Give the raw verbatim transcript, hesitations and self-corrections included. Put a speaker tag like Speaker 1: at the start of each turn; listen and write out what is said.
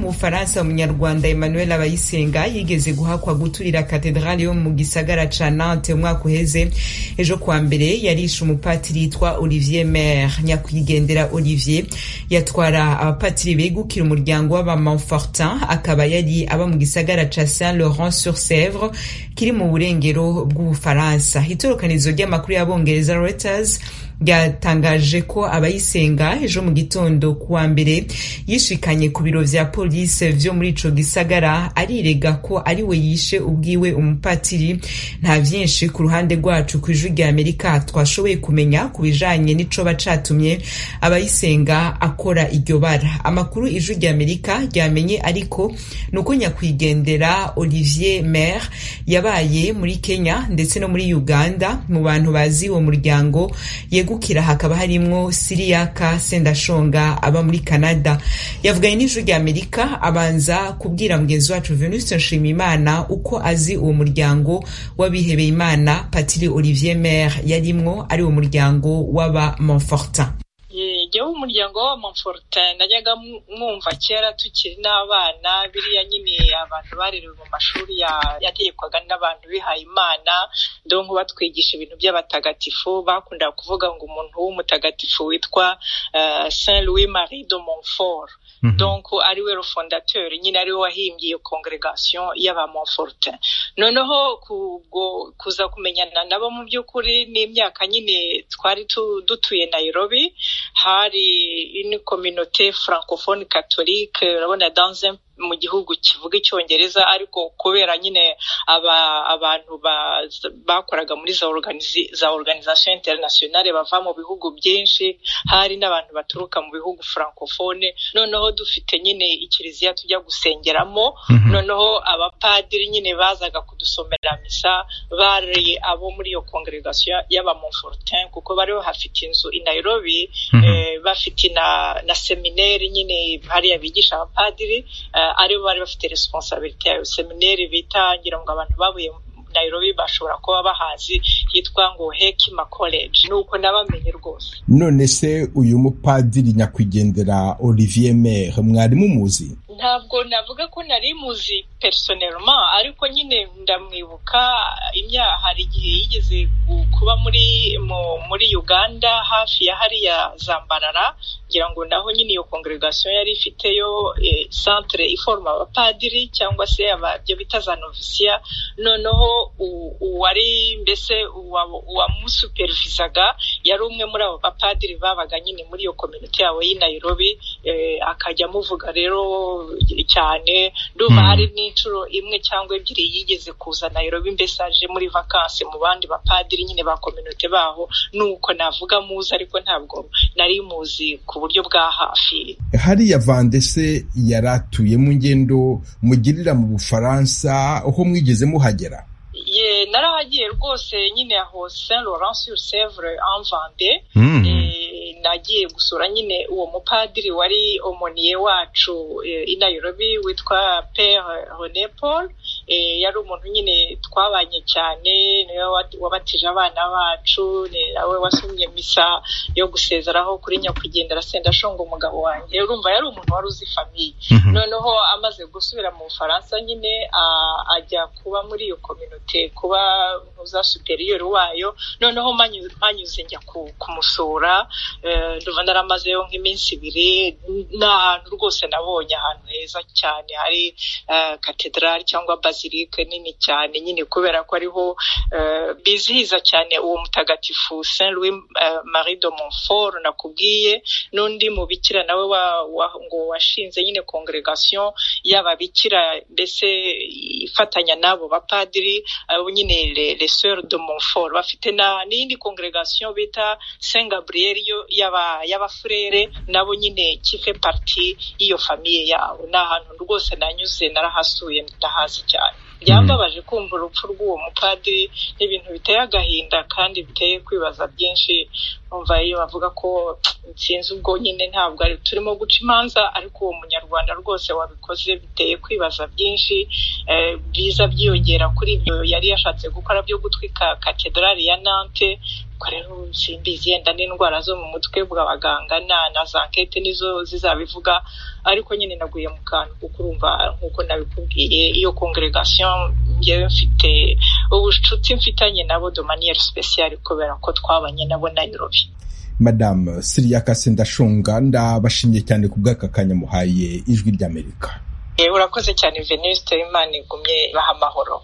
Speaker 1: mu Faransa umunyarwanda Emmanuel Abayisenga yigeze guhakwa guturira katedrali yo mu gisagara ca Nantes umwaka uheze. Ejo kwa mbere yarishe umupatiri yitwa Olivier Maire. Nyakwigendera Olivier yatwara abapatiri begukira umuryango w'aba Montfortin, akaba yari aba mu gisagara ca Saint-Laurent-sur-Sèvre kiri mu burengero bw'Ubufaransa. Itorokanizo ry'amakuru y'abongereza Reuters byatangaje ko Abayisenga ejo mu gitondo kuwa mbere yishikanye ku biro vya police vyo muri ico gisagara arirega ko ari we yishe ubwiwe umupatiri. Nta vyinshi ku ruhande rwacu ku ijwi rya Amerika twashoboye kumenya ku bijanye n'ico bacatumye Abayisenga akora iryo bara. Amakuru ijwi rya Amerika ryamenye ariko nuko nyakwigendera Olivier Maire yabaye muri Kenya ndetse no muri Uganda. Mu bantu bazi uwo muryango yegukira hakaba harimwo Siriyaka Sendashonga aba muri Canada. Yavuganye n'ijwi rya Amerika abanza kubwira mugenzi wacu Venuste Nshimiyimana uko azi uwo muryango w'abihebeye Imana Patiri Olivier Maire yarimwo ari uwo muryango w'aba Montfortin.
Speaker 2: Yewe umuryango wa Montfortin najyaga mwumva kera tukiri n'abana, biriya nyine abantu barerewe mu mashuri yategekwaga n'abantu bihaye Imana, donc batwigisha ibintu by'abatagatifu. Bakunda kuvuga ngo umuntu w'umutagatifu witwa uh, Saint Louis Marie de Montfort. Mm-hmm. Donc ari we fondateur, nyine ari we wahimbye iyo congregation y'aba Montfortin. Noneho kubwo kuza kumenyana nabo mu by'ukuri n'imyaka nyine twari dutuye Nairobi, hari une communauté francophone catholique, urabona dans un mu gihugu kivuga icyongereza, ariko kubera nyine aba abantu bakoraga muri za organizi, za organisation internationale bava mu bihugu byinshi, hari n'abantu baturuka mu bihugu francophone. Noneho dufite nyine ikiliziya tujya gusengeramo. Mm-hmm. Noneho abapadiri nyine bazaga kudusomera misa bari abo muri iyo congregation y'aba Montfortin, kuko bari bafite inzu i Nairobi. Mm-hmm. eh, bafite na na seminaire nyine hariya bigisha abapadiri. Uh, ari bari bafite responsabilité ya seminaire bitangira ngo abantu babuye Nairobi bashobora kuba bahazi, hitwa ngo Hekima College. Nuko nabamenye rwose.
Speaker 3: None se uyu mupadiri nyakwigendera Olivier Maire mwari mumuzi?
Speaker 2: Ntabwo navuga ko nari muzi personnellement, ariko nyine ndamwibuka imyaka hari igihe yigeze kuba muri mu, muri Uganda hafi ya hariya Zambarara, ngira ngo naho nyine iyo congregation yari ifiteyo eh, centre iforma abapadiri cyangwa se ababyo bita za novisia. Noneho uwari mbese uwamusupervisaga yari umwe muri abo bapadiri babaga nyine muri iyo community yabo y'i Nairobi. eh, akajya muvuga rero cyane. Ndumva mm. hari n'inshuro imwe cyangwa ebyiri yigeze kuza Nairobi, mbese aje muri vacances mu bandi bapadiri nyine ba community baho. Nuko navuga muzi, ariko ntabwo nari muzi ku buryo bwa hafi.
Speaker 3: Hariya Vandese yaratuye mu ngendo mugirira mu Bufaransa, aho mwigeze muhagera?
Speaker 2: Ye narahagiye rwose nyine aho Saint-Laurent-sur-Sèvre en Vendée.
Speaker 3: Mm.
Speaker 2: E, nagiye gusura nyine uwo mupadiri wari omoniye wacu e, i Nairobi witwa Père René Paul. E, yari umuntu nyine twabanye cyane, niwe wabatije abana bacu, ni nawe wasomye misa yo gusezeraho kuri nyakwigendera Sendashonga umugabo wanjye. Urumva yari umuntu wari uzi famille. Mm-hmm. Noneho amaze gusubira mu Faransa nyine ajya kuba muri iyo communauté, kuba ntuza superior wayo. Noneho manyuze njya kumusura. Uh, nduva naramazeyo nk'iminsi ibiri. N'ahantu rwose nabonye ahantu heza cyane, hari uh, cathedral cyangwa basilique nini cyane, nyine kubera ko ariho uh, bizihiza cyane uwo mutagatifu Saint Louis uh, Marie de Montfort nakubwiye. N'undi mubikira nawe wa, wa, ngo washinze nyine congregation y'ababikira, mbese ifatanya nabo bapadiri abo nyine les, les sœurs de Montfort. Bafite na n'indi congregation bita Saint Gabriel yo yaba yaba frere, nabo nyine kife partie iyo famille yabo. N'ahantu rwose nanyuze narahasuye ndahazi cyane. Byambabaje kumva urupfu rw'uwo mupadiri, n'ibintu biteye agahinda kandi biteye kwibaza byinshi. Umva iyo bavuga ko sinzi ubwo nyine ntabwo ari turimo guca imanza, ariko uwo munyarwanda rwose wabikoze biteye kwibaza byinshi. eh, biza byiyongera kuri ibyo yari yashatse gukora byo gutwika katedrali ya Nantes. rero simbizi yenda n'indwara zo mu mutwe bw'abaganga na na za enquête nizo zizabivuga ariko nyine naguye mu kantu kuko urumva nkuko nabikubwiye iyo congregation ngewe mfite ubucuti mfitanye nabo de manière spéciale kubera ko twabanye nabo Nairobi.
Speaker 3: Madame Siriaka Sendashonga ndabashimye cyane ku bw'aka kanya muhaye Ijwi ry'Amerika.
Speaker 2: Urakoze cyane Venuste, Imana igumye baha amahoro.